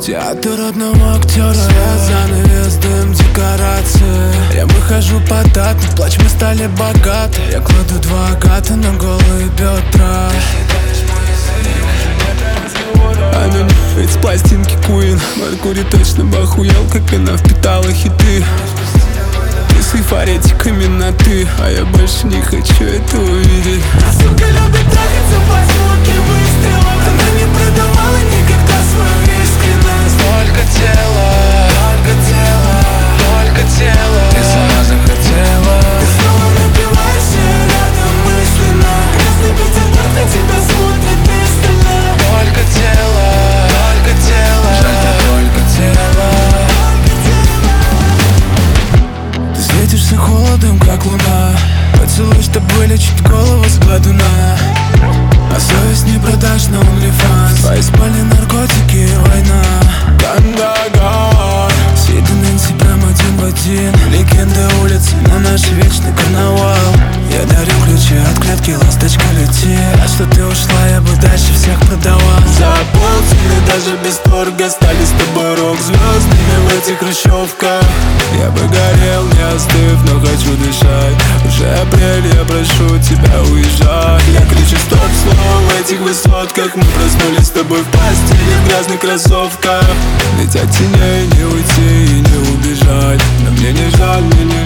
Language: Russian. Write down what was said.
Театр одного актера, свет, занавес, дым, декорации. Я выхожу податный, плачь, мы стали богаты. Я кладу 2 агата на голые бедра. Она ведь с пластинки Queen. Меркурий точно бы охуел, как она впитала хиты. Ты с эйфоретиками на ты, а я больше не хочу это увидеть. Сука любит трахаться под звуки выстрелов. Она не продавала никогда свою искренность. Только тело, только тело. Ты сама захотела. Ты снова напиваешься рядом мысленно. Красный Петербург на тебя смотрит пристально. Только тело, жаль, только тело. Ты светишься холодом, как луна. Поцелуй, чтобы лечить голову с гладуна. А совесть не продашь на OnlyFans. Твои спали наркотики и война. Кандагар, Сид и Нэнси прям один в один. Легенды улицы, но наш вечный карнавал. Я дарю ключи от клетки, ласточка, лети. А что ты ушла, я бы дальше всех продавал. За полцены даже без торга стали с тобой рок-звездами в этих хрущевках. Я бы горел, не остыв, но хочу дышать. Уже апрель, я прошу тебя уезжать. Я кричу стоп-слово в этих высотках. Мы проснулись с тобой в постели в грязных кроссовках. Ведь от теней не уйти и не убежать. Но мне не жаль, мне не